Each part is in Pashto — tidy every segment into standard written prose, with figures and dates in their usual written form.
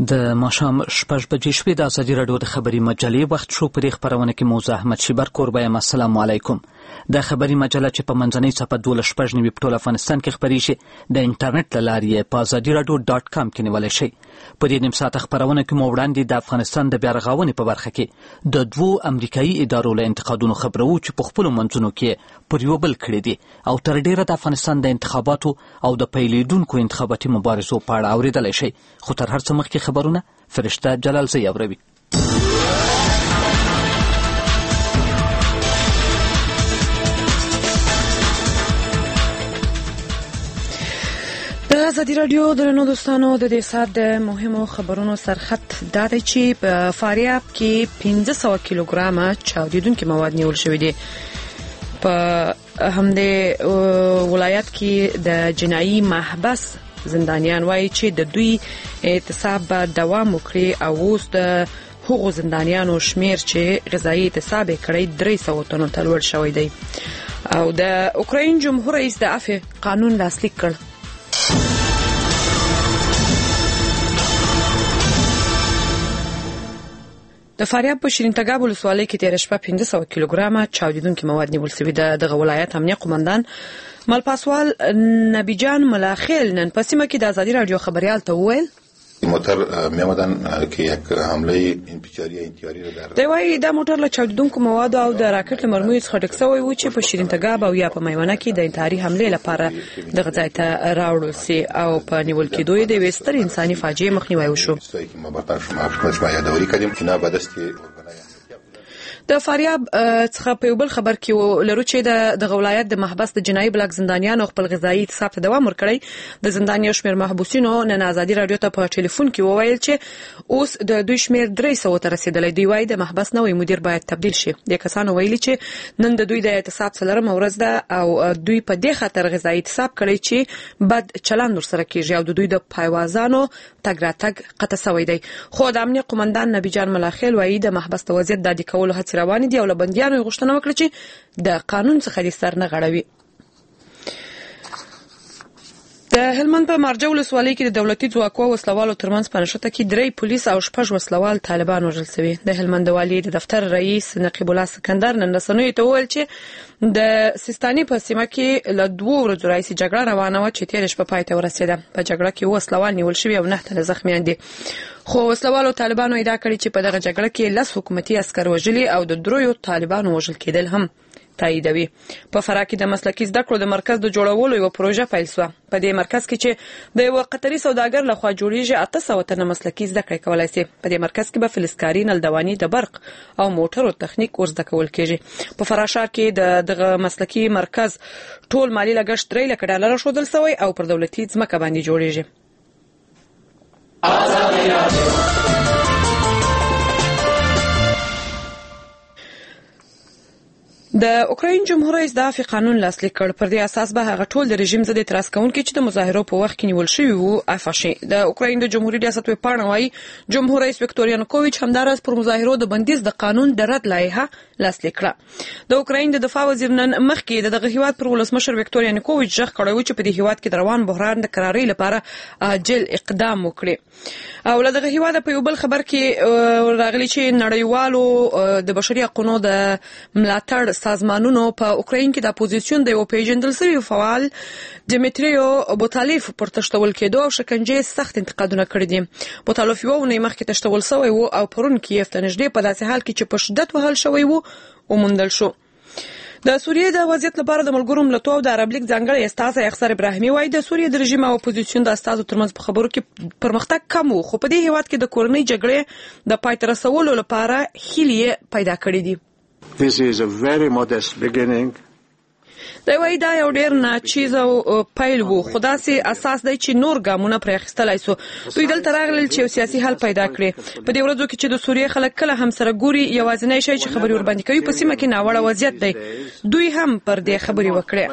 د ماښام 6 بجې شوې. د ازادي راډیو د خبري مجلې وخت شو. په دې خبرونه کې موضوع احمد شیبر کوربه یم. السلام علیکم. د خبري مجله چې په منځنۍ صفحه 12 په ټول افغانستان کې خبرېږي د انټرنیټ له لارې په azadiradyo.com کې نیولی شئ. په دې نیم ساعته خبرونه کې مو وړاندې د افغانستان د بیارغونې په برخه کې د 2 امریکایي ادارو له انتقادونو خبرو چې په خپلو منځونو کې پر یو بل کړي دي او تر ډیره د افغانستان د انتخاباتو او د پیلېدونکو انتخاباتي مبارزو په اړه اورېدلی شئ. خو تر هر څه مخکې خبرونه فرشته جلالزی اوروي. د ازادي راډیو درنو دوستانو د دې ساعت د مهمو خبرونو سرخط دا دی چې په فاریاب کې 1500 کیلوګرامه چاودیدونکي مواد نیول شوي دي. په همدې ولایت کې د جنایي محبس زندانیان وایي چې د دوی اعتصاب به دوام وکړي او اوس د هغو زندانیانو شمیر چې غذایی اعتصاب یې کړی 300 تنو ته لوړ شوی دی. او د اوکراین جمهور رئیس د عفو قانون لاسلیک کړ. د فاریاب په شیرین تګاب ولسوالۍ کې تېره شپه 1500 کیلوګرامه چاودیدونکي مواد نیول شوي. دغه ولایت امنیه قومندان ملپاسوال نبی جان ملاخیل نن په سیمه کې د ازادي راډیو خبریال ته وویل موتر میامدن که یک حمله انفجاری انتحاری را در دی وایي دا موټر له چاودیدونکو موادو او د راکټ له مرمیو څخه ډک شوی و چې په شیرین تګاب او یا په میمنه کې د انتحاري حملې لپاره دغه ځای ته راوړل سي او په نیول کېدو یې د یوې سترې انساني فاجعې مخنیوی وشو. د فاریاب څخه په یو بل خبر کې لرو چې د ولایت د محبس د جنایي بلاک زندانیانو خپل غذایی اعتصاب ته دوام ورکړی. د زندانیانو شمیر محبوسینو نن ازادي راډیو ته په ټلیفون کې وویل چې اوس د دوی شمیر 300 ته رسیدلی. دوی وایي د محبس نوې مدیر باید تبدیل شي. د کسانو ویلي چې نن د دوی د اعتصاب څلورمه ورځ ده او دوی په دې خاطر غذایی اعتصاب کړی چې بد چلند ورسره کیږي او د دوی د پایوازانو تګ راتګ قطع شوی دی. خو د امنیه قومندان نبی جان ملاخیل وایي د محبس د وضعیت د عادي کولو هڅې روانې دي او له بندیانو یې غوښتنه وکړه چې د قانون څخه دې سر نه غړوي. د هلمند په مارجه ولسوالۍ کې د دولتي ځواکو او وسلوالو ترمنځ په نښته کې 3 پولیس او 6 وسلوال طالبان وژل شوي. د هلمند والي د دفتر رئیس نقیب الله سکندر نن رسنیو ته وویل چې د سیستاني په سیمه کې له 2 ورځو راهیسې جګړه روانه وه چې تېره شپه پای ته ورسېده. په جګړه کې وسلوال نیول شوي او 9 تنه زخمیان دي. خو وسلوالو طالبانو ادعا کړې چې په دغه جګړه کې 10 حکومتي عسکر وژلي او د 3 طالبانو وژل کېدل هم تاییدوي. په فراه کې د مسلکي زده کړو د مرکز د جوړولو یو پروژه پیل شوه. په دې مرکز کې چې د یو قطري سوداګر لخوا جوړیږي 800 تنه مسلکي زده کړې کولای شي. په دې مرکز کې به فلزکاري، نلدواني، د برق او موټرو تخنیک ورزده کول کېږي. په فراه ښار کې دغه مسلکي مرکز ټول مالی لګښت 3 لک ډالر ښودل شوی او پر دولتي ځمکه باندې جوړیږي. د اوکراین جمهور رئیس د عفو قانون لاسلیک کړ. پر دې اساس به هغه ټول د رژیم ضد اعتراض کوونکي چې د مظاهرو په وخت کې نیول شوي وو عفو شي. د اوکراین د جمهوریت ریاست ویبپاڼه وایي جمهور رئیس ویکتور ینوکوویچ همداراز پر مظاهرو د بندیز د قانون د رد لایحه لاسلیک کړه. د اوکراین د دفاع وزیر نن مخکې دغه هیواد پر ولسمشر ویکتور ینوکوویچ ژغ کړی و چې په دې هیواد کې د روان بحران د کرارۍ لپاره عاجل اقدام وکړي. او له دغه هیواد په یو بل خبر کې راغلی چې نړیوالو د بشري حقوقو د ملاتړ سازمانونو په اوکراین کې د اپوزیسیون د یو پیژندل شوي فعال دمیتریو بوتالیف پر تشتول کېدو او شکنجې سخت انتقادونه کړي دي. بوتالیف یو نه مخکې تشتول شوی و او پرون کیف ته نږدې په داسې حال کې چې په شدت وهل شوی و وموندل شو. د سوریې د وضعیت لپاره د ملګرو ملتونو د عرب لیگ ځانګړی استازی اخسر ابراهیمي وایي د سوریې د رژیم او اپوزیسیون د استازو ترمنځ په خبرو کې پرمختګ کم و خو په دې هیواد کې د کورنۍ جګړې د پای ته رسولو لپاره هیلې پیدا کړې دي. This is a very modest beginning. دی وایي دا یو ډېر ناچیزه پیل و خو داسې اساس دی چې نور ګامونه پرې اخیستلی سو. دوی دلته راغلل چې یو سیاسي حل پیدا کړي. په دې ورځو کې چې د سوریې خلک کله هم سره ګوري یوازینی شی چې خبرې ورباندې کوي په سیمه کې ناوړه وضعیت دی. دوی هم پر دې خبرې وکړې.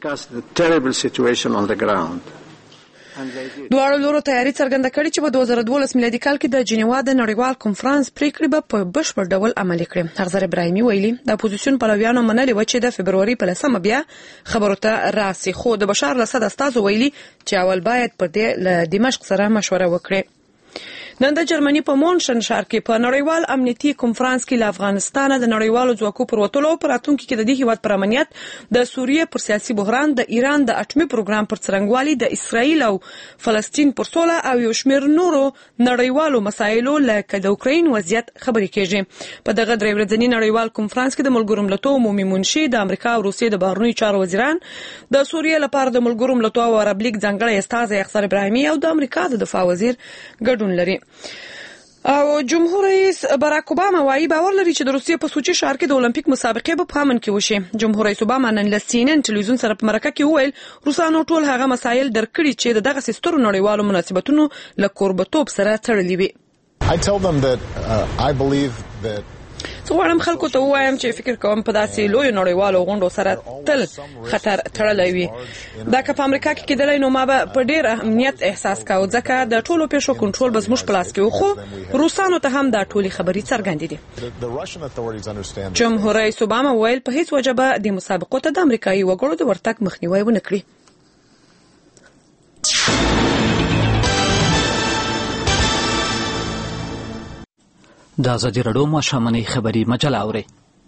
دواړو لورو تیاری څرګنده کړې چې په 2012 میلادي کال کې د جنیوا د نړیوال کنفرانس پریکړې به په بشپړ ډول عملي کړي. اخسر ابراهیمي ویلي د اپوزیسیون پلویانو منلي و چې د فبروري په 10 بیا خبرو ته راسي. خو د بشار الاسد استازو ویلي چې اول باید پر دې له دمشق سره مشوره وکړي. نن د جرمني په مونشن ښار کې په نړیوال امنیتي کنفرانس کې له افغانستان د نړیوالو ځواکو پر وتلو پر راتلونکي کې د دې هیواد پر امنیت د سوریې پر سیاسي بحران د ایران د اټومي پروګرام پر څرنګوالي د اسرایل او فلسطین پر سوله او یو شمېر نورو نړیوالو مسایلو لکه د اوکراین وضعیت خبرې کیږي په دغه درې ورځني نړیوال کنفرانس کې د ملګرو ملتونو عمومي منشي د امریکا او روسیې د بهرنیو چارو وزیران د سوریې لپاره د ملګرو ملتونو او عرب لیګ ځانګړی استازی اختر ابراهیمي او د امریکا د دفاع وزیر ګډون لري. او جمهور رئیس باراک اوباما وايي باور لري چې د روسیې په سوچي ښار کې د اولمپیک مسابقې به په امن کې وشي. جمهور رئیس اوباما نن له CNN ټلویزیون سره په مرکه کې وویل روسانو ټول هغه مسایل درکړي چې دغه سترو نړیوالو مناسبتونو له کوربتوب سره تړلي وي. I tell them that I believe that غواړم خلکو ته ووایم چې فکر کوم په داسې لوی نړیوالو غونډو سره تل خطر تړلی وي. دا که په امریکا کې کېدلی نو ما به په ډېر اهمیت احساس کاوه ځکه د ټولو پیښو کنټرول به زموږ په لاس کې و، خو روسانو ته هم دا ټولې خبرې څرګندې دي. جمهور رئیس اوباما وویل په هیڅ وجه به د مسابقو ته د امریکایي وګړو د ورتګ مخنیوی ونه کړي. د ازادي راډیو ماښامنۍ خبري مجله اورئ.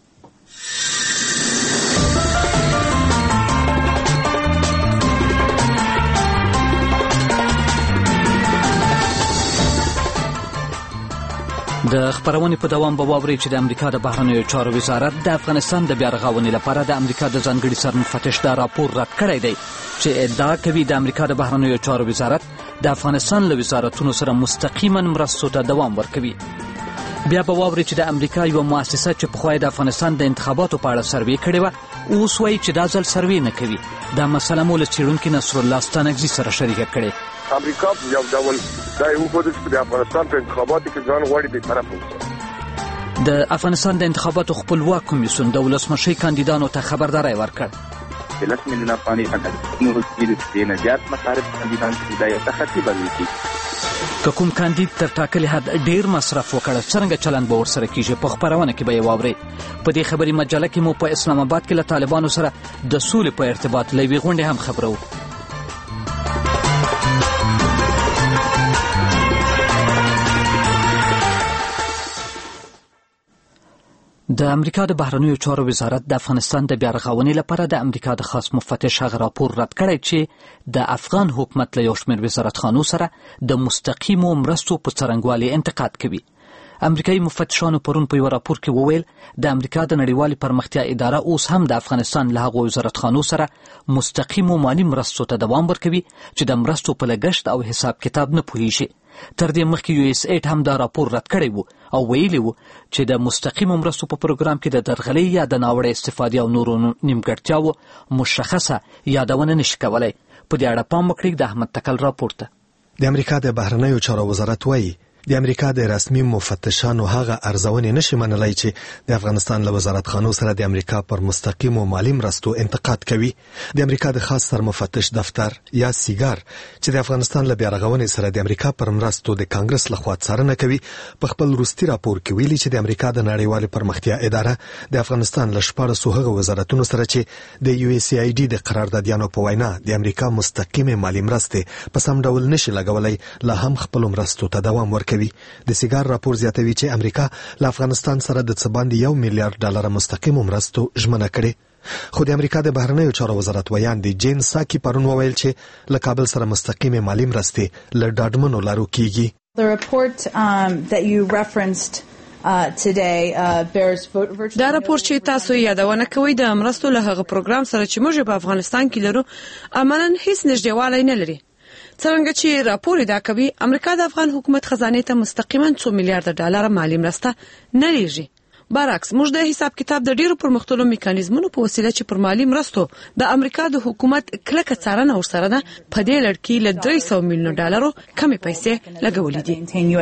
د خبرونې په دوام به واورئ چې د امریکا د بهرنیو چارو وزارت د افغانستان د بیا رغونې لپاره د امریکا د ځانګړي سرمفتش دا راپور رد کړی دی چې ادعا کوي د امریکا د بهرنیو چارو وزارت د افغانستان له وزارتونو سره مستقیما مرستو ته دوام ورکوي. بیا به واورئ چې د امریکا یوه مؤسسه چې پخوا د افغانستان د انتخاباتو په اړه سروې کړې وه اوس وایي چې دا ځل سروې نه کوي. دا مسله مو له څېړونکي نصرالله ستانکزي سره شریکه کړې. امریکا یو ډول دا یو په دې چې د افغانستان په انتخاباتو کې ځان غواړي به طرف وي. د افغانستان د انتخاباتو خپلواک کمیسیون د ولسمشي کاندیدانو ته خبرداری ورکړ. 10 میلیونه افغانۍ نور د نجات مصارف کاندیدان چې دا یو تخطي بلل کېږي. که کوم کاندید تر ټاکلي حد ډیر مصرف وکړ څرنګه چلند به ورسره کیږي په خبرونه کې به یې واورئ. په دې خبري مجله کې مو په اسلام آباد کې له طالبانو سره د سولې په ارتباط له یوې غونډې هم خبرو. د امریکا د بهرنیو چارو وزارت د افغانستان د بیا رغونې لپاره د امریکا د خاص مفتش هغه راپور رد کړی چې د افغان حکومت له یو شمېر وزارتخانو سره د مستقیمو مرستو په څرنګوالي انتقاد کوي. امریکایي مفتشانو پرون په یو راپور کې وویل د امریکا د نړیوالې پرمختیا اداره اوس هم د افغانستان له هغو وزارتخانو سره مستقیمو مالي مرستو ته دوام ورکوي چې د مرستو په لګښت او حساب کتاب نه پوهیږي. تر دې مخکې USAID هم دا راپور رد کړی و او ویلي و چې د مستقیمو مرستو په پروګرام کې د درغلۍ یا د ناوړه استفادې او نورو نیمګړتیاوو مشخصه یادونه نشي کولی. په دې اړه پام وکړئ د احمد تکل راپور ته. د امریکا د بهرنیو چارو وزارت وایي د امریکا د رسمي مفتشانو هغه ارزونې نشي منلای چې د افغانستان له وزارتخانو سره د امریکا پر مستقیمو مالي مرستو انتقاد کوي. د امریکا د خاص سرمفتش دفتر یا سیګار چې د افغانستان له بیا رغونې سره د امریکا پر مرستو د کانګرس لخوا څارنه کوي په خپل وروستي راپور کې ویلي چې د امریکا د نړیوالې پرمختیا اداره د افغانستان له 14 هغه وزارتونو سره چې د USAID د قراردادیانو په وینا د امریکا مستقیمه مالي مرستې په سم ډول نشي لګولای لا هم خپل مرستو ته دوام ورکوي. د سیګار راپور زیاتوي چې امریکا له افغانستان سره د څه باندې $1 میلیارډ مستقیمو مرستو ژمنه کړې. خو د امریکا د بهرنیو چارو وزارت ویان دی جین ساکی پرون وویل چې له کابل سره مستقیمه مالي مرستې له ډاډمنو لارو کیږي. The report that you referenced دا راپور چې تاسو یادونه کوي د مرستو له هغه پروګرام سره چې موږ په افغانستان کې لرو عملاً هیڅ نږدېوالی نه لري. څنګه چې راپور دا کوي امریکا د افغان حکومت خزانه ته مستقیما $2 میلیارډ مالي مرسته نه لیږي. برعکس موږ د حساب کتاب د ډیرو پرمختللو میکانیزمونو په وسیله چې پر مالي مرستو د امریکا د حکومت کلکه څارنه ورسره ده په دې لړ کې له $300 میلیون کمې پیسې لګولې دي.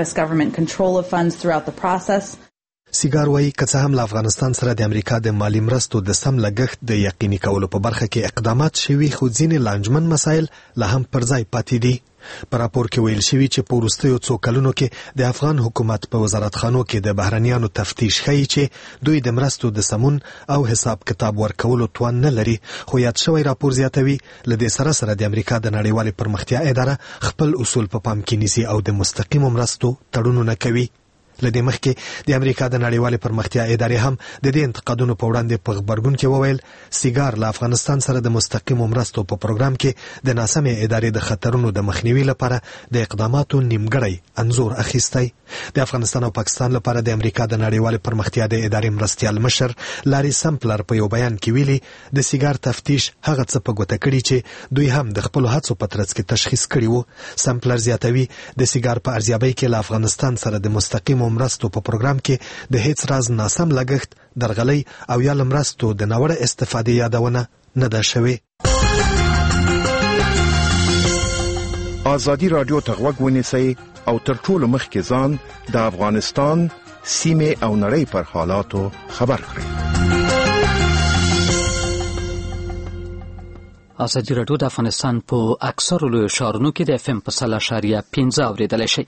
سیګار وایي که څه هم له افغانستان سره د امریکا د مالي مرستو د سم لګښت د یقیني کولو په برخه کې اقدامات شوي خو ځینې لانجمن مسایل لا هم پر ځای پاتې دي. په راپور کې ویل شوی چې په وروستیو څو کلونو کې د افغان حکومت په وزارتخانو کې د بهرنیانو تفتیش ښیي چې دوی د مرستو د سمون او حساب کتاب ورکولو توان نه لري. خو یاد شوی راپور زیاتوي له دې سره سره د امریکا د نړیوالې پرمختیا اداره خپل اصول په پام کې نیسي او د مستقیمو مرستو تړونونه کوي. لدې مخکې د امریکا د نړیوالې پرمختیا ادارې هم د دې انتقادونو په وړاندې په خبرګون کې وویل سیګار له افغانستان سره د مستقیمو مرستو په پروګرام کې د ناسمې ادارې د خطرونو د مخنیوي لپاره د اقداماتو نیمګړی انځور اخیستی. د افغانستان او پاکستان لپاره د امریکا د نړیوالې پرمختیا د ادارې مرستیال مشر لاري سمپلر په یو بیان کې ویلي د سیګار تفتیش هغه څه په ګوته کړي چې دوی هم د خپل هڅو په ترڅ کې تشخیص کړي وو. سمپلر زیاتوي د سیګار په ارزیابۍ کې له افغانستان سره د مستقیمو مرستو په پروګرام کې د هیڅ راز ناسم لګښت، درغلۍ او یا مرستو د ناوړه استفادې یادونه نه ده شوې. آزادي رادیو ته غوږ ونیسئ او تر ټولو مخکې ځان د افغانستان سیمې او نړۍ پر حالاتو خبر کړئ. آزادي رادیو د افغانستان په اکثرو لویو ښارونو کې د FM په 0.5 اوریدلی شئ.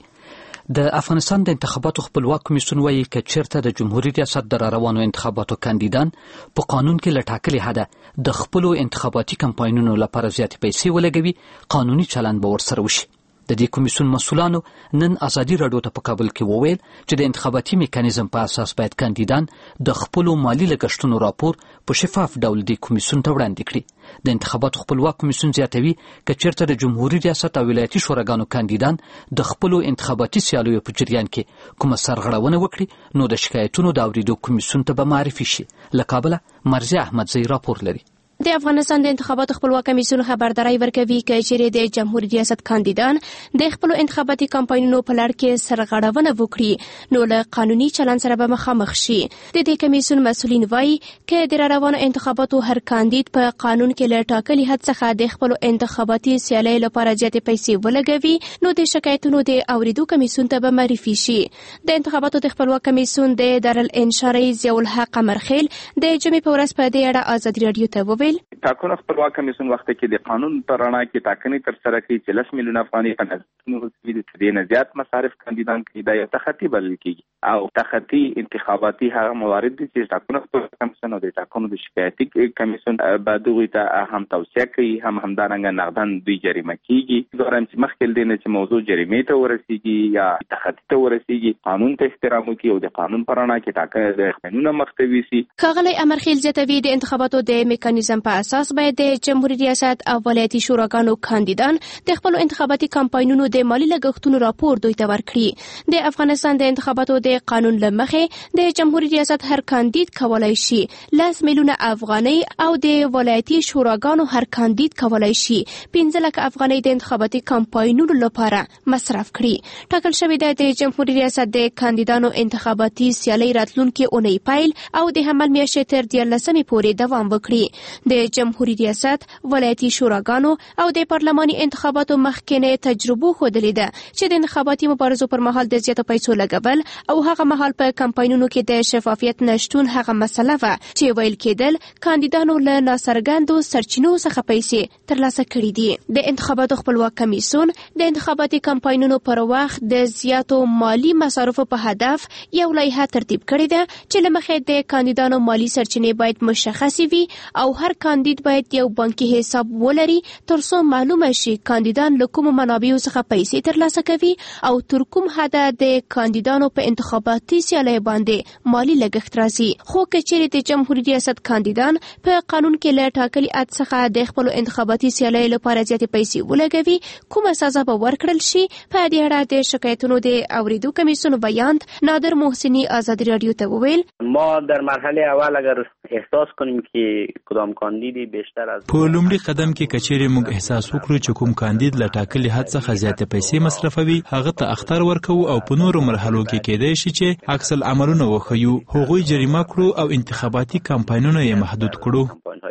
د افغانستان د انتخاباتو خپلواک کمیسیون وایي که چیرته د جمهوریت ریاست د راروانو انتخاباتو کاندیدان په قانون کې له ټاکلي حده د خپلو انتخاباتي کمپاینونو لپاره زیاتې پیسې ولګوي، قانوني چلند به ورسره وشي. د دې کمیسیون مسؤلانو نن آزادي راډیو ته په کابل کې وویل چې د انتخاباتي میکانیزم په اساس باید کاندیدان د خپلو مالی لګښتونو راپور په شفاف ډول د کمیسیون ته وړاندې کړي. د انتخاباتو خپلواک کمیسیون زیاتوي که چیرته د جمهوریت ریاست او ولایتي شوراګانو کاندیدان د خپلو انتخاباتي سیالیو په جریان کې کومه سرغړونه وکړي نو د شکایتونو د اورېدو کمیسیون ته به معرفي شي. له کابله مرضیه احمدزی راپور لري. د افغانستان د انتخاباتو خپلواک کمیسیون خبرداري ورکوي چې چیرې د جمهوریت ریاست کاندیدان د خپل انتخاباتي کمپاینونو په لړ کې سرغړونه وکړي نو له قانوني چلند سره به مخامخ شي. د دې کمیسیون مسؤلین وایي چې د روانو انتخاباتو هر کاندید په قانون کې له ټاکلي حد څخه د خپل انتخاباتي سیالۍ لپاره زیاتې پیسې ولګوي نو د شکایتونو د اوریدو کمیسیون ته به معرفي شي. د انتخاباتو د خپلواک کمیسیون د دارالانشا رئیس ضیاءالحق قمرخیل د جمعې په ورځ په دې اړه آزادي راډیو ته وویل ټاکنو خپلواک کمیسیون وخت کې د قانون پر رڼا کې ټاکنې تر سره کوي چې 10 میلیونه افغانۍ په نظر کې د نه زیات مصارف کاندیدان کې د تخطي بلل کېږي او تخطي انتخاباتي هغه موارد دي چې ټاکنو خپلواک کمیسیون او د ټاکنو د شکایتي کمیسیون بعد دوی ته هم توصیه کوي هم همدارنګه نقدن دوی جریمه کېږي. دوران چې مخکې دینه چې موضوع جریمې ته ورسیږي یا تخطي ته ورسیږي قانون ته احترام وکړي او د قانون پر رڼا کې ټاکنې د قانون مختوي سي. ښاغلی امرخیل زیاتوي د انتخاباتو د میکانیزم په اساس باید د جمهوریت ریاست او ولایتي شوراګانو کاندیدان د خپل انتخاباتي کمپاینونو د مالی لګښتونو راپور دوی ته ورکړي. د افغانستان د انتخاباتو د قانون له مخې د جمهوریت ریاست هر کاندید کولای شي 10 میلیونه افغانۍ او د ولایتي شوراګانو هر کاندید کولای شي 15 لک افغانۍ د انتخاباتي کمپاینونو لپاره مصرف کړي. ټاکل شوی دی د جمهوریت ریاست د کاندیدانو انتخاباتي سیالۍ راتلونکي اونۍ پیل او د حمل میاشتې تر 14 پورې دوام وکړي. د جمهوریت ریاست ولایتي شوراګانو او د پارلماني انتخاباتو مخکینه تجربه ښودلې ده چې د انتخاباتي مبارزو پر مهال د زیاتو پیسو لګول او هغه مهال په کمپاینونو کې د شفافیت نشټون هغه مسله و چې ویل کېدل کاندیدانو له ناڅرګندو سرچینو څخه پیسې ترلاسه کړې دي. د انتخاباتو خپلواک کمیسیون د انتخاباتي کمپاینونو پر وخت د زیاتو مالی مصارفو په هدف یو لایحه ترتیب کړې ده چې لمخې د کاندیدانو مالی سرچینې باید مشخصې وي او هر کاندید باید یو بانکي حساب ولري ترڅو معلومه شي کاندیدان له کومو منابعو څخه پیسې ترلاسه کوي او تر کوم حده د کاندیدانو په انتخاباتي سیالۍ باندې مالی لګښت راځي. خو که چیرې د جمهوریت ریاست کاندیدان په قانون کې له ټاکلي حد څخه د خپل انتخاباتي سیالۍ لپاره زیاتې پیسې ولګوي کومه سزا به ورکړل شي. په دې اړه د شکایتونو د اوریدو کمیسیون بیان نادر محسنی آزادی رادیو ته وویل ما در مرحله اول اگر احساس کنیم که کدام کاندیدی بیشتر از په لومړي قدم کې کچېرې موږ احساس وکړو چې کوم کاندید له ټاکلي حد څخه زیاتې پیسې مصرفوي هغه ته اخطار ورکوو او په نورو مرحلو کې کېدای شي چې عکس العملونه وښیو هغوی جریمه کړو او انتخاباتي کمپاینونه یې محدود کړو.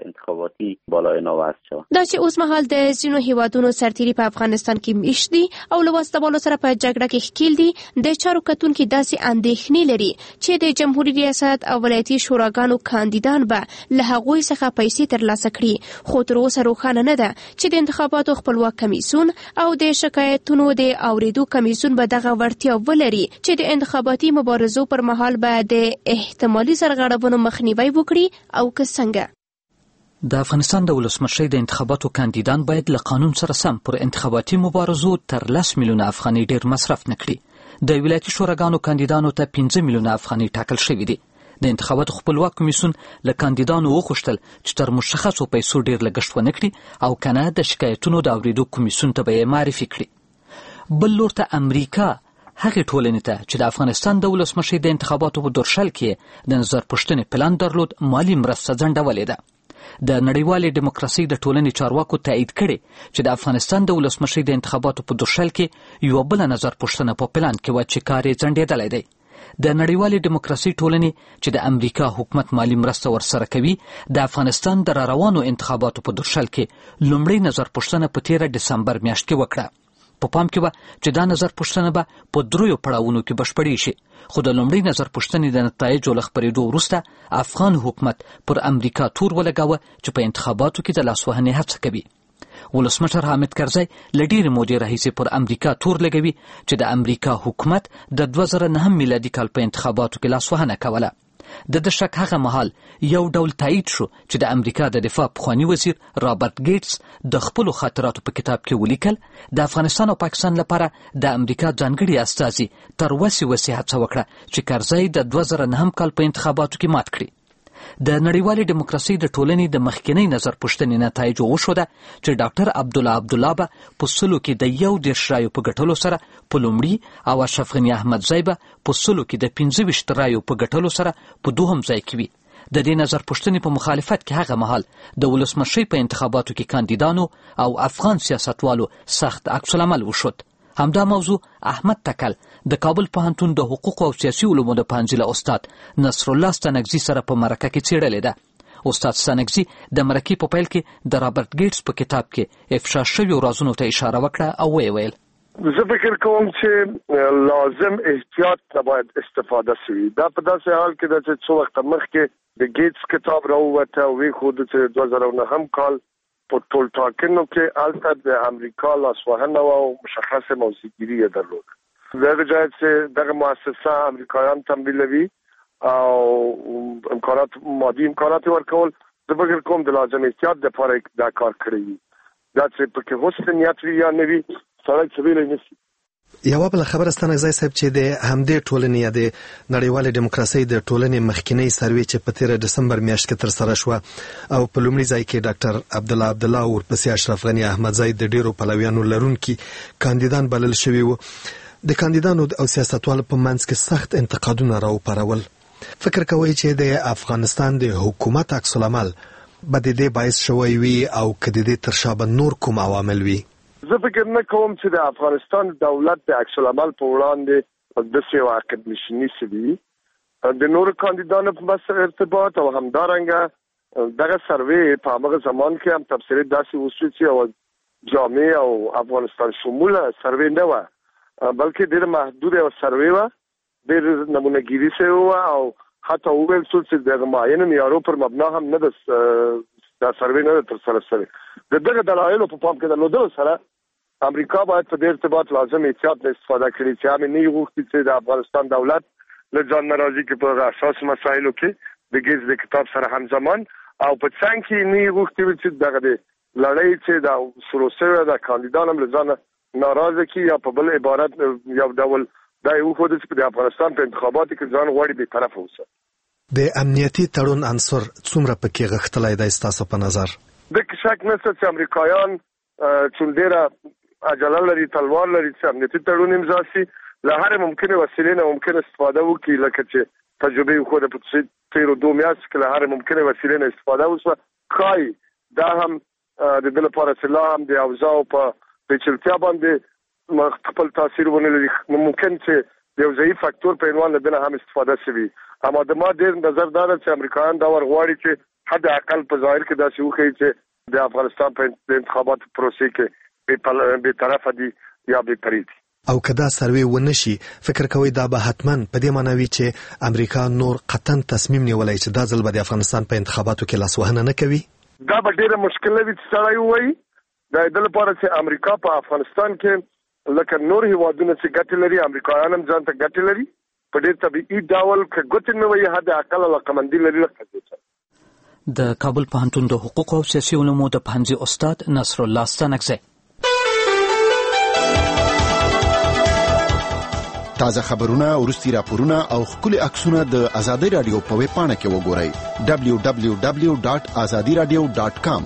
ارتباطي بالای نوست شو. دا چې اوس مهال د ځینو هیوادونو سرتیري په افغانستان کې میشت دي او له وسلوالو سره په جګړه کې ښکیل دي، د چارو کتونکي داسې اندېښنې لري چې د جمهوریت ریاست او ولایتي شوراګانو کاندیدان به له هغوی څخه پیسې ترلاسه کړي، خو تر اوسه روښانه نه ده چې د انتخاباتو خپلواک کمیسیون او د شکایتونو د اوریدو کمیسیون به دغه وړتیا ولري چې د انتخاباتي مبارزو پر مهال به د احتمالي سرغړونو مخنیوی وکړي او که څنګه. د افغانستان د ولسمشرۍ د انتخاباتو کاندیدان باید له قانون سره سم پر انتخاباتي مبارزو تر 10 میلیونه افغانۍ ډیر مصرف نکړي. د ولایتي شوراګانو کاندیدانو ته 15 میلیونه افغانۍ ټاکل شوې دي. د انتخاباتو خپلواک کمیسیون له کاندیدانو وغوښتل چې تر مشخصو پیسو ډیر لګښت ونه کړي او کنه د شکایتونو د اوریدو کمیسیون ته به معرفي کړي. بل لور ته امریکا هغه ټولنې ته چې د افغانستان د ولسمشرۍ د انتخاباتو په درشل کې د نظر پوښتنې پلان درلود مالی مرسته ځنډولې ده. د نړیوالې دیموکراسۍ د ټولنې چارواکو تایید کړي چې د افغانستان د ولسمشرۍ د انتخاباتو په درشل کې یو بل نظر پوښتنه په پلان کې و چې کار یې ځنډېدلی دی. د نړیوالې دیموکراسۍ ټولنې چې د امریکا حکومت مالی مرسته ورسره کوي د افغانستان د راروانو انتخاباتو په درشل کې لومړی نظر پوښتنه په 13 دسمبر میاشت کې وکړه. په پام کې و چې دا نظر پوښتنه به په 3 پړاوونو کې بشپړې شي، خو د لومړۍ نظر پوښتنې د نتایجو له خپرېدو وروسته افغان حکومت پر امریکا تور ولګاوه چې په انتخاباتو کې د لاسوهنې هڅه کوي. ولسمشر حامد کرزی له ډېرې مودې راهیسې پر امریکا تور لګوي چې د امریکا حکومت د 2009 میلادي کال په انتخاباتو کې لاسوهنه کوله. د شک هغه مهال یو ډول تایید شو چې د امریکا د دفاع پخوانی وزیر رابرټ ګیټس د خپلو خاطراتو په کتاب کې ولیکل د افغانستان او پاکستان لپاره د امریکا ځانګړي استازي تر وسې هڅه وکړه چې کرزی د 2009 کال په انتخاباتو کې مات کړي. د نړیوالې دیموکراسۍ د ټولنې د مخکینی نظر پوښتنې نتایج وښوده چې ډاکټر عبدالله به په 100 کې د 11 رایو په ګټلو سره په لومړي او اشرف غني احمدزی به په 100 کې د 25 رایو په ګټلو سره په دوهم ځای کې وي. د دې نظر پوښتنې په مخالفت کې هغه مهال د ولسمشرۍ په انتخاباتو کې کاندیدانو او افغان سیاستوالو سخت عکس العمل وشود. همدا موضوع احمد تکل د کابل پوهنتون د حقوق او سیاسي علومو د پوهنځي له استاد نصر الله ستانکزي سره په مرکه کې څېړلې ده. استاد ستانکزي د مرکې په پیل کې د رابرټ ګیټس په کتاب کې افشا شویو رازونو ته اشاره وکړه او ویل زه فکر کوم چې لازم احتیاط نه باید استفاده شي. دا په داسې حال کې ده چې څو وخت مخکې د ګیټس کتاب راووته او ویښود چې 2009 کال په ټول ټاکنو کې البته د امریکا لاسوهنه او مشخص موضوعګیری درلود. دغه ځای چې دغه مؤسسه امریکایان تمویلوي او مادي امکانات ورکول، زه فکر کوم د لازم احتیاط لپاره دا کار کړی دا چې پکې حسن نیت وي یا نه وي سړی څه ویلی نشي. یوه بله خبره ستانکزی صاحب چې د همدې ټولنې یا د نړیوالې دیموکراسۍ د ټولنې مخکینی سروې چې په 13 دسمبر میاشت کې ترسره شوه او په لومړي ځای کې ډاکټر عبدالله او ورپسې اشرف غني احمدزی د ډیرو پلویانو لرونکي کاندیدان بلل شوي وو. د کاندیدانو او سیاستوالو په منځ کې سخت انتقادونه راوپارول. فکر کوئ چې د افغانستان د حکومت عکس العمل به د دې باعث شوی وي او که د دې تر شا به نور کوم عوامل وي؟ زه فکر نه کوم چې د افغانستان دولت د عکس العمل په وړاندې داسې یو عقد نشیني سوي. د نورو کاندیدانو په بس ارتباط او همدارنګه دغه سروې په هغه زمان کې هم تفسیري داسې وشو چې او جامع او افغانستان شموله سروې نه و، بلکې ډېر محدود او سروې و، ډېر نمونهګیري شوی و او حتی وویل شو چې د معینو معیارو پر مبنا هم نه دا سروې نه ترسره شوې. د دغه دلایلو په پام کې درلودلو سره امریکا باید په دې ارتباط لازم احتیاط نه استفاده کړي چې هم نه غوښتي چې د افغانستان دولت له ځان ناراضي کې په اساس مسایلو کې د ګیټس د کتاب سره همزمان او په څنګ کې نه غوښتي چې دغه لړۍ چې د شروع شوی د کاندیدانو له ځان ناراضه کی یا په بل عبارت یو ډول دا یو خو د افغانستان په انتخاباتو کې ځان غواړي به طرف اوسه. د امنیتي تړون عنصر څومره پکې غښتلی دی ستاسو په نظر؟ د شک نشته چې امریکایان چې ډېره عجله لري، تلوار لري چې امنیتي تړون امضا شي، له هرې ممکنې وسیلې نه ممکن استفاده وکړي، لکه چې تجربه یې ښوده په تېرو 2 میاشتو کې له هرې ممکنې وسیلې نه استفاده وشوه. ښایي دا هم د دې لپاره چې لا هم د اوضاعو په پیچلتیا باندې خپل تاثیر ونه لري، ممکن چې یو ضعیف فاکتور په عنوان له دې نه هم استفاده شوي. اما د ما ډېر نظر دا ده چې امریکایان دا ورغواړي چې حد اقل په ظاهر کې دا شوخی چې د افغانستان په انتخاباتو پروسې کې به طرفه دي یا به پری دي. او کدا سروي ونشي فکر کوي دا به حتماً په دې معنی وي چې امریکا نور قطن تصمیم نیولای چې دا ځل به د افغانستان په انتخاباتو کې لاسوهنه نه کوي. دا به ډیره مشکله وي چې سړی وایي دا د لپاره چې امریکا په افغانستان کې لکه نور هیوادونه چې ګټه لري امریکایان هم ځان ته ګټه لري په ډیر طبيعي ډول کې ګټه نه وي حد اقل لقمندي لري لکه د کابل پوهنتون د حقوق او سیاسي علومو د پوهنځي استاد نصر الله ستانکزی. تازه خبرونه، ورستي راپورونه او خولي عکسونه د آزادۍ رادیو په ویب پاڼه کې وګورئ www.azadiradio.com.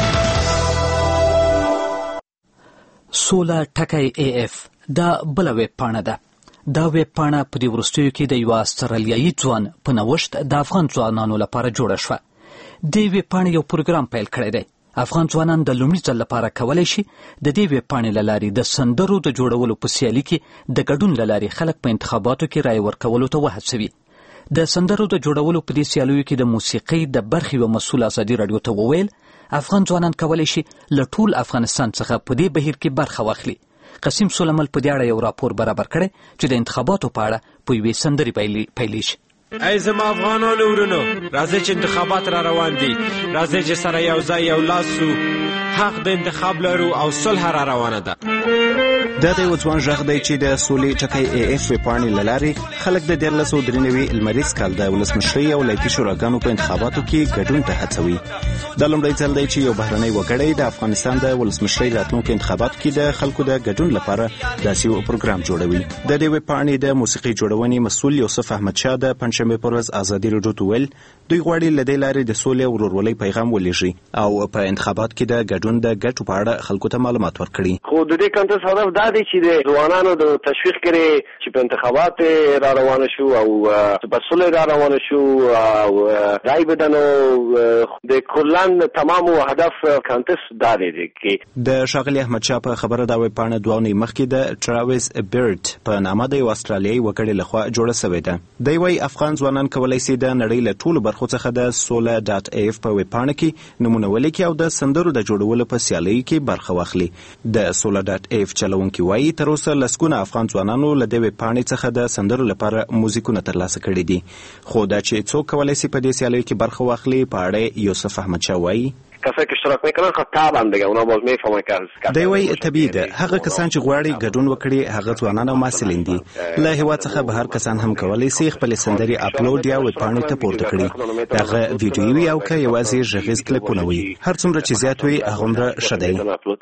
سولا ټکی AF دا بل ویب پاڼه ده. دا ویب پاڼه په دې وروستیو کې د یو استرالیایي ځوان په نوښت د افغان ځوانانو لپاره جوړه شوه. د ویب پاڼې یو پروګرام پیل کړی دی. افغان ځوانان د لومړي ځل لپاره کولی شي د دې ویب پاڼې له لارې د سندرو د جوړولو په سیالي کې د ګډون له لارې خلک په انتخاباتو کې رایه ورکولو ته وهڅوي. د سندرو د جوړولو په دې سیالیو کې د موسیقۍ د برخې یو مسؤل ازادي راډیو ته وویل افغان ځوانان کولی شي له ټول افغانستان څخه په دې بهیر کې برخه واخلي. قسیم سلیمل په دې اړه یو راپور برابر کړی چې د انتخاباتو په اړه په یوې سندرې پیلې شي. ای زما افغانانو ورونو، راځئ چې انتخابات را روان دي، راځئ چې سره یو ځای یو لاس شو، حق د انتخاب لرو او صلح را روانه ده. دا د یو ځوان غږ دی چې د سولې ټکی AF ویبپاڼې له لارې خلک د 1393 لمریز کال د ولسمشرۍ او ولایتي شوراګانو په انتخاباتو کې ګډون ته هڅوي. دا لومړی ځل دی چې یو بهرنی وګړی د افغانستان د ولسمشرۍ راتلونکو انتخاباتو کې د خلکو د ګډون لپاره داسې یو پروګرام جوړوي. د دې ویبپاڼې د موسیقي جوړونې مسؤل یوسف احمد شاه د پنځشنبې پر ورځ ازادي راډیو ته ویل دوی غواړي له دې لارې د سولې او ورورولۍ پیغام ولېږي او په انتخابات کې د ګډون د ګټو په اړه خلکو ته معلومات ورکړي. خو د دې کانټس هدف دا دی چې د ځوانانو د تشویق کړي چې په انتخابات را روان شو او په سولې را روان شو او رای بدنو د کلان تمام هدف کانټس دا دی چې د شاغلي احمد شاه په خبره دا ویبپاڼه دوه مخکې د ټراویس بیرت په نامه د یو استرالیایي وګړي لخوا جوړه شوې ده. دوی وايي افغان ځوانان کولی شي د نړۍ له ټولو برخو څخه د sola.af په ویبپاڼه کې نمونه ولیکي او د سندرو د جوړولو په سیالیو کې برخه واخلي. د sola.af چلوونکي وايي تر اوسه لسګونه افغان ځوانانو له دې ویبپاڼې څخه د سندرو لپاره موزیکونه ترلاسه کړي دي. خو دا چې څوک کولی شي په دې سیالیو کې برخه واخلي په اړه یوسف احمد شاه وايي کسایی که اشتراک میکنن خب طبعا دیگه اونا باز میفهمن که دی وايي طبیعي ده هغه کسان چې غواړي ګډون وکړي هغه ځوانان او محصلین دي. له هیواد څخه بهر کسان هم کولی شي خپل سندري اپلوډ یا ویبپاڼې ته پورته کړي. دغه ویډیویي او که یوازې غږیز کلیپونه وي هر څومره چې زیات وي هغومره ښه دی.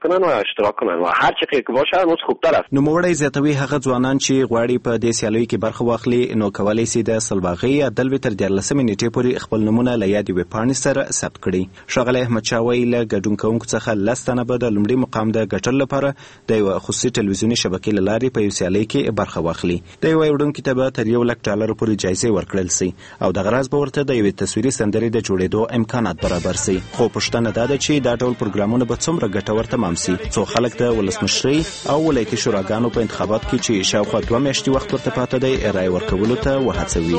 نوموړی زیاتوي هغه ځوانان چې غواړي په دې سیالیو کې برخه واخلي نو کولی شي د سلواغۍ یا دلوي تر 14 نیټې پورې خپل نومونه له یادې ویبپاڼې سره ثبت کړي. ښاغلی احمد شاه له ګډون کوونکو څخه 10 تنه به د لومړي مقام د ګټلو لپاره د یو خصوصي ټلویزیوني شبکې له لارې په یو سیالۍ کې برخه واخلي. د یو وړونکي ته به تر $1,00,000 پورې جایزې ورکړل شي او د غرض به ورته د یوې تصویري سندرې د جوړېدو امکانات برابر شي. خو پوښتنه دا ده چې دا ډول پروګرامونه به څومره ګټور تمام شي څو خلک د ولسمشرۍ او ولایتي شوراګانو په انتخابات کې چې شاوخوا 2 میاشتې وخت ورته پاته دی رای ورکولو ته وهڅوي.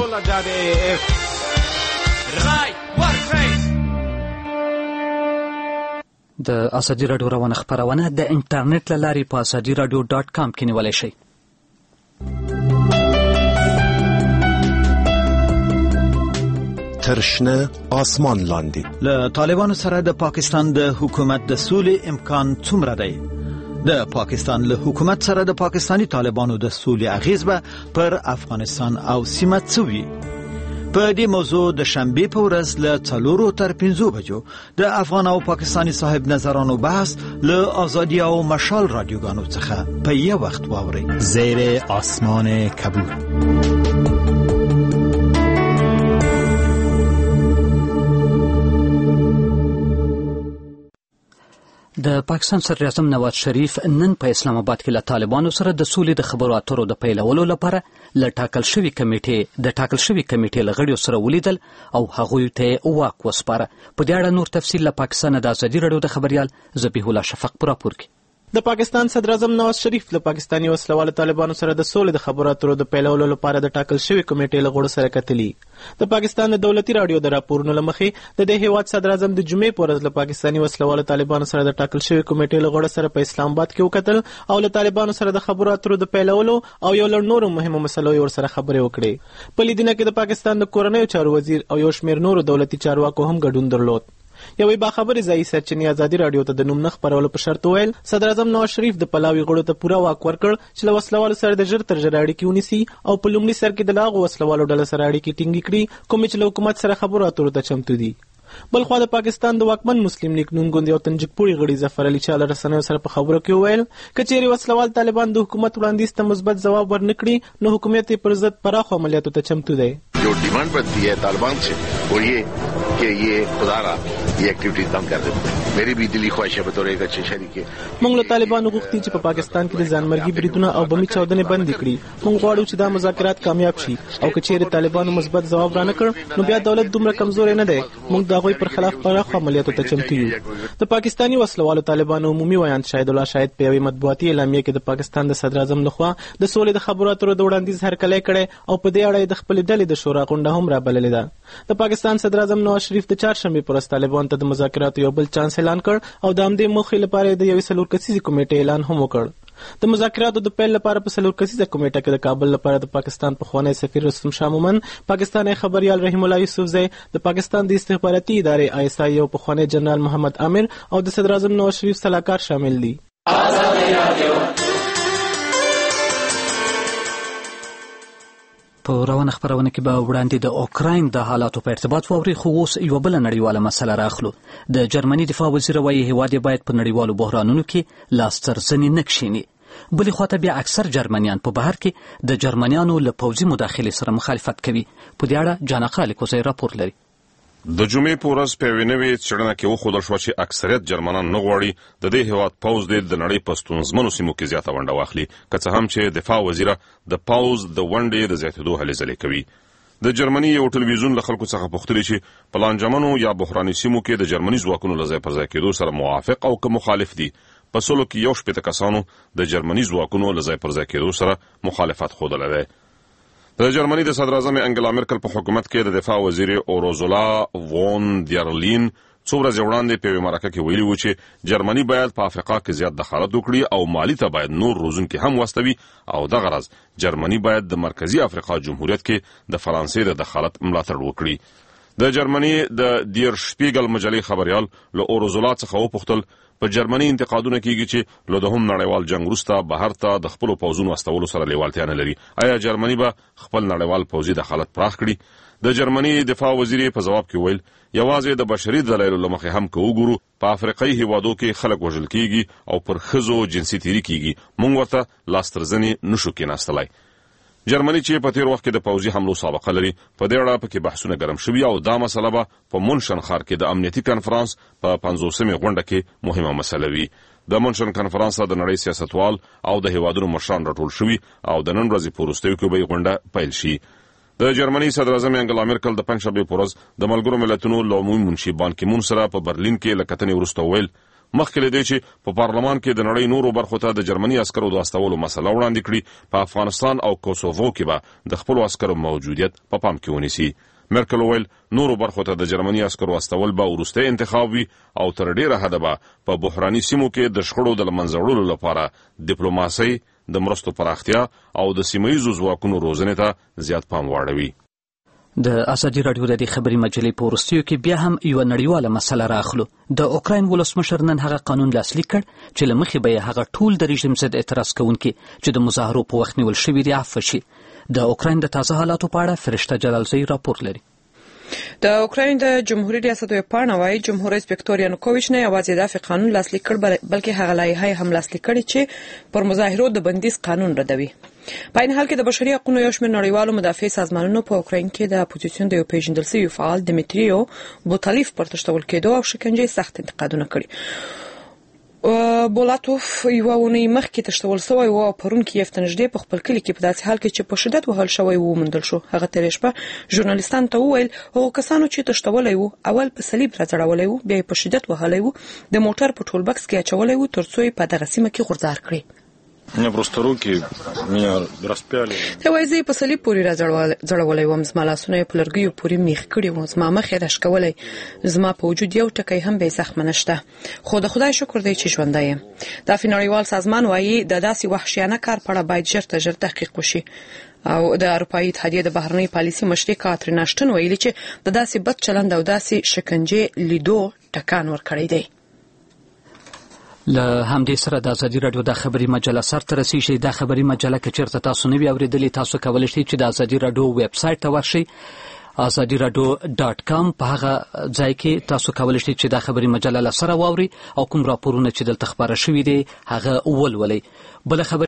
د ازادي راډیو روانه خبرونه د انټرنیټ له لارې په azadiradio.com کې نیولای شئ. ترشنه آسمان لاندې له طالبانو سره د پاکستان د حکومت د سولې امکان څومره دی؟ د پاکستان له حکومت سره د پاکستانی طالبانو د سولې اغیز به پر افغانستان او سیمه څه وي؟ په دې موضوع د شنبې په ورځ له 4 تر 5 بجو د افغان او پاکستانی صاحب نظرانو بحث له آزادی او مشال رادیوګانو څخه په یو وخت واورئ. زیر آسمان کبود. د پاکستان صدر اعظم نواز شریف نن په اسلام آباد کې له طالبانو سره د سولې د خبرو اترو د پیلولو لپاره له ټاکل شوی کمیټې له غړیو سره ولیدل او هغوی ته واک وسپاره. په دې اړه نور تفصیل له پاکستان د ازادي راډیو د خبريال ذبیح الله شفق پر راپور کې. د پاکستان صدر اعظم نواز شریف له پاکستاني وسلوالو طالبانو سره د سولې د خبرو اترو د پیلولو لپاره د ټاکل شوې کمیټې له غړو سره کتلي. د پاکستان د دولتي راډیو د راپورونو له مخې د دې هیواد صدر اعظم د جمعې په ورځ له پاکستاني وسلوالو طالبانو سره د ټاکل شوې کمیټې له غړو سره په اسلام آباد کې وکتل او له طالبانو سره د خبرو اترو د پیلولو او یو لړ نورو مهمو مسلو ور سره خبرې وکړې. په لیدنه کې د پاکستان د کورنیو چارو وزیر او یو شمېر نورو دولتي چارواکو هم ګډون درلود. یوې باخبرې ځایي سرچینې ازادي راډیو ته د نوم نه خپرولو په شرط وویل صدر اعظم نواز شریف د پلاوي غړو ته پوره واک ورکړ چې له وسلوالو سره د ژر تر ژره اړیکې ونیسي او په لومړي سر کې د هغو وسلوالو ډلو سره اړیکې ټینګې کړي کومې چې له حکومت سره خبرو اترو ته چمتو دي. بلخوا د پاکستان د واکمن مسلم لیگ نون ګوند یو تنجکپوړي غړي ظفر علي چا له رسنیو سره په خبرو کې وویل که چیرې وسلوال طالبان د حکومت وړاندیز ته مثبت ځواب ورنکړي نو حکومت یې پر ضد پراخو عملیاتو ته چمتو دی. जो डिमांड बनती है तालिबान से वो ये कि ये खुदारा ये एक्टिविटीज कम कर दें. मेरी भी दिली ख्वाहिश है बतौर एक अच्छे शहरी के موږ له طالبانو غوښتي چې په پاکستان کې د ځانمرګي بریدونه او بمي چاودنې بند کړي. موږ غواړو چې دا مذاکرات کامیاب شي او که چیرې طالبانو مثبت ځواب رانکړ نو بیا دولت دومره کمزورې نه دی. موږ د هغوی پر خلاف پراخو عملیاتو ته چمتو یو. د پاکستاني وسلوالو طالبانو عمومي ویاند شاهد الله شاهد په یوې مطبوعاتي اعلامیه کې د پاکستان د صدر اعظم لخوا د سولې د خبرو اترو د وړاندیز هرکلی کړی او په دې اړه د خپلې ډلې د شورا غونډه هم رابللې ده. د پاکستان صدر اعظم نواز شریف د چهارشنبې پر ورځ طالبانو ته د مذاکراتو یو بل چانس اعلان کړ او د همدې موخې لپاره د یوې 4 کسیزې کمیټې اعلان هم وکړ. د مذاکراتو د پیل لپاره په 4 کسیزه کمیټه کې د کابل لپاره د پاکستان پخوانی سفیر رستم شاه مومن، پاکستاني خبريال رحیم الله یوسفزی، د پاکستان د استخباراتي ادارې ISI یو پخوانی جنرال محمد عامر او د صدر اعظم نواز شریف صلاحکار شامل دي. په روانه خبرونه کې به وړاندې د اوکراین د حالاتو په ارتباط واوري، خو اوس یو بل نړیواله مسله راخلو. د جرمني دفاع وزیر وايي هیواد باید په نړیوالو بحرانونو کې لاس تر زنې نه کښیني. بلې خواته بیا اکثر جرمنیان په بهر کې د جرمنیانو له پوځي مداخلې سره مخالفت کوي. په دې اړه جانقه لیکوزی راپور لري. د جمعې په ورځ په یوې نوې څېړنه کې وښودل شوه چې اکثریت جرمنان نه غواړي د دې هېواد پوځ د نړۍ په ستونزمنو سیمو کې زیاته ونډه واخلي، که څه هم چې دفاع وزیره د پوځ د ونډې د زیاتېدو هلې ځلې کوي. د جرمني یو ټلویزیون له خلکو څخه پوښتلي چې په لانجمنو یا بحراني سیمو کې د جرمني ځواکونو له ځای پر ځای کېدو سره موافق او که مخالف دي. په سلو کې 1 کسانو د جرمني ځواکونو له ځای پر ځای کېدو سره مخالفت ښودلی دی. د جرمني د صدر اعظم انګلا مرکل په حکومت کې د دفاع وزیر اورزولا وون دیرلین څو ورځې وړاندې په یوه مرکه کې ویلي و چې جرمني باید په افریقا کې زیات دخالت وکړي او مالي ته باید نور روزونکي هم واستوي، او دغه راز جرمني باید د مرکزي افریقا جمهوریت کې د فرانسې د دخالت ملاتړ وکړي. د جرمني د دیر شپیګل مجلې خبريال له اورزولا څخه وپوښتل په جرمني انتقادونه کیږي چې له دوهم نړیوال جنگ وروسته بهر ته د خپلو پوځونو استولو سره لیوالتیا نه لري، آیا جرمني به خپل نړیوال پوځي دخالت پراخ کړي؟ د جرمني دفاع وزیر په جواب کې ویل یوازې د بشري دلایلو له مخې هم که وګورو په افریقایي هیوادو کې خلک وژل کیږي او پر ښځو جنسي تیري کیږي، موږ ورته لاس تر زنې نشو کېناستلی. جرمني چې په تیر وخت کې د پوځي حملو سابقه لري، په دې اړه پکې بحثونه ګرم شوي او دا مسله به په منشن ښار کې د امنیتي کنفرانس په 50مې غونډه کې مهمه مسله وي. د منشن کنفرانس ته د نړۍ سیاستوال او د هیوادونو مشران راټول شوي او د نن ورځې په وروستیو کې به غونډه پیل شي. د جرمني صدر اعظم انګلا مرکل د پنجشنبې په ورځ د ملګرو ملتونو له عمومي منشي بان کی مون سره په برلین کې له کتنې وروسته ویل مخکې له دې چې په پارلمان کې د نړۍ نورو برخو ته د جرمني عسکرو د استولو مسله وړاندې کړي، په افغانستان او کوسوو کې به د خپلو عسکرو موجودیت په پام کې ونیسي. مرکل ویل نورو برخو ته د جرمني عسکرو استول به وروستی انتخاب وي او تر ډیره حده به په بحراني سیمو کې د شخړو د له منځه وړلو لپاره ډیپلوماسۍ، د مرستو پراختیا او د سیمه ییزو ځواکونو روزنې ته زیات پام واړوي. د ازادي راډیو د دې خبري مجلې په وروستیو کې بیا هم یو نړیواله مسله راخلو. د اوکراین ولسمشر نن هغه قانون لاسلیک کړ چې له مخې به یې هغه ټول د رژیم ضد اعتراض کوونکي چې د مظاهرو په وخت نیول شوي دي عفو شي. د اوکراین د تازه حالاتو په اړه فرشته جلالزی راپور لري. د اوکراین د جمهوریت ریاست ویپاڼه وايي جمهور رئیس ویکتور یانوکوویچ نه یوازې داسې قانون لاسلیک کړ بلکې هغه لایحه هم لاسلیک کړې چې پر مظاهرو د بندیز قانون ردوي. په این حال کې د بشري حقوقو یو شمېر نړیوالو مدافع سازمانونو په اوکراین کې د اپوزیسیون د یو پیژندل شوي فعال دمیتریو بوتالیف پر تښتول کېدو او شکنجې سخت انتقادونه کړي. بولاتوف یو ونی مخکې تشتول سوی او پرون کې یفتنجدې په خپل کلی کې په داسې حال کې چې په شدت وهل شوی و مندل شو. هغه ترې شپه ژورنالیستانو ته وویل هغو کسانو چې تشتولی و اول په صلیب راځړولی و، بیا یې په شدت وهلی و، د موټر په ټول بکس کې اچولی و تر څو یې په دغه سیمه کې غورځار کړي. Мне просто руки меня распяли. ته وایي زه یې په صلیب پورې راځړولی وم، زما لاسونه یې په لرګیو پورې میخ کړي وو، زما مخ یې رشکولی، زما په وجود یو ټکی هم بې زخمه نشته، خو د خدای شکر دی چې ژوندی یم. د نړیوال سازمان وایي د داسې وحشیانه کار په اړه باید ژر تر ژره تحقیق وشي. او د اروپایي اتحادیې د بهرنۍ پالیسي مشرې کاترین اشټن ویلي چې د داسې بد چلند او داسې شکنجې لیدو ټکان ورکړی دی. له همدې سره د ازادي راډیو د خبري مجله سرته رسیږي. د خبري مجله کې چیرته تاسو نه وي اوریدلي، تاسو کولی شئ چې د ازادي راډیو ویب سایټ ته ورشئ azadiradio.com. په هغه ځای کې تاسو کولی شئ چې د خبري مجله له سره واوري او کوم راپورونه چې دلته خبره شوي دي هغه ولولئ. بل خبر